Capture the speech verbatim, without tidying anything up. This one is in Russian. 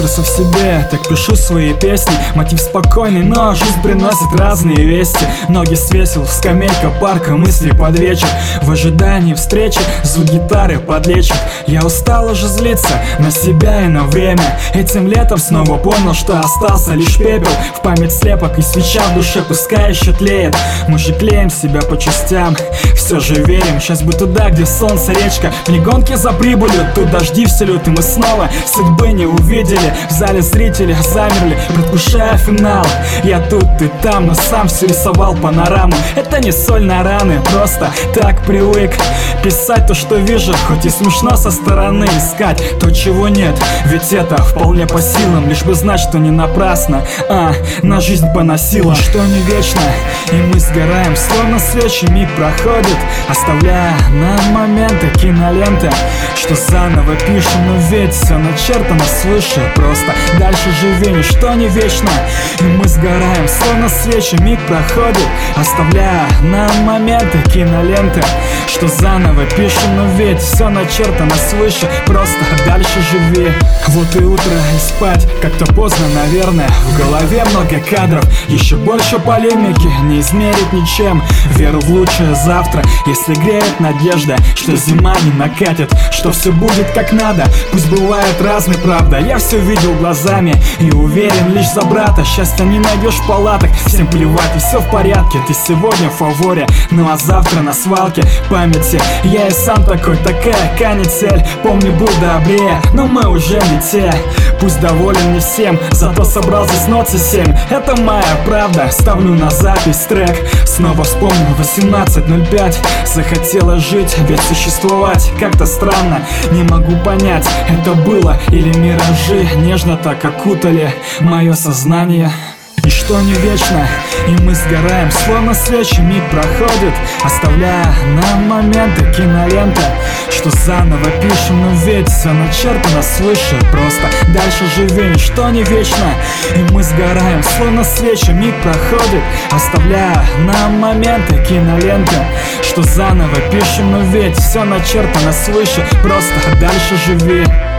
рысы в себе, так пишу свои песни. Мотив спокойный, но жизнь приносит разные вести. Ноги свесил, скамейка парка, мысли под вечер. В ожидании встречи звук гитары подлечит. Я устал уже злиться на себя и на время. Этим летом снова понял, что остался лишь пепел. В память слепок и свеча в душе пускай еще тлеет. Мы же клеим себя по частям, все же верим. Сейчас бы туда, где солнце, речка. Вне гонки за прибылью, тут дожди вселют. И мы снова судьбы не увидели. В зале зрители замерли, предвкушая финал. Я тут, ты там, но сам все рисовал панораму. Это не соль на раны, просто так привык писать то, что вижу, хоть и смешно со стороны. Искать то, чего нет, ведь это вполне по силам. Лишь бы знать, что не напрасно, а на жизнь поносила. Что не вечно, и мы сгораем, словно свечи. Миг проходит, оставляя нам моменты киноленты, что заново пишем, но ведь все начертано свыше. Просто дальше живи, ничто не вечно, и мы сгораем, словно свечи. Миг проходит, оставляя нам моменты киноленты, что заново пишем, но ведь все начертано свыше. Просто дальше живи. Вот и утро, и спать как-то поздно, наверное. В голове много кадров, еще больше полемики не измерить ничем. Веру в лучшее завтра, если греет надежда, что зима не накатит, что все будет как надо. Пусть бывает разной, правда, я все видел глазами и уверен лишь за брата. Счастья не найдешь в палатах, всем плевать и все в порядке. Ты сегодня в фаворе, ну а завтра на свалке памяти. Я и сам такой, такая канитель. Помню, был добрее, но мы уже не те. Пусть доволен не всем, зато собрал здесь ноты семь. Это моя правда, ставлю на запись трек. Снова вспомнил восемнадцать ноль пять. Захотела жить, ведь существовать как-то странно. Не могу понять, это было или миражи нежно так окутали мое сознание. Ничто не вечно, и мы сгораем, словно свечи. Миг проходит, оставляя нам моменты киноленты, что заново пишем, но ведь все начертано свыше. Просто дальше живи, ничто не вечно, и мы сгораем, словно свечи. Миг проходит, оставляя нам моменты киноленты, что заново пишем, но ведь все начертано свыше. Просто дальше живи.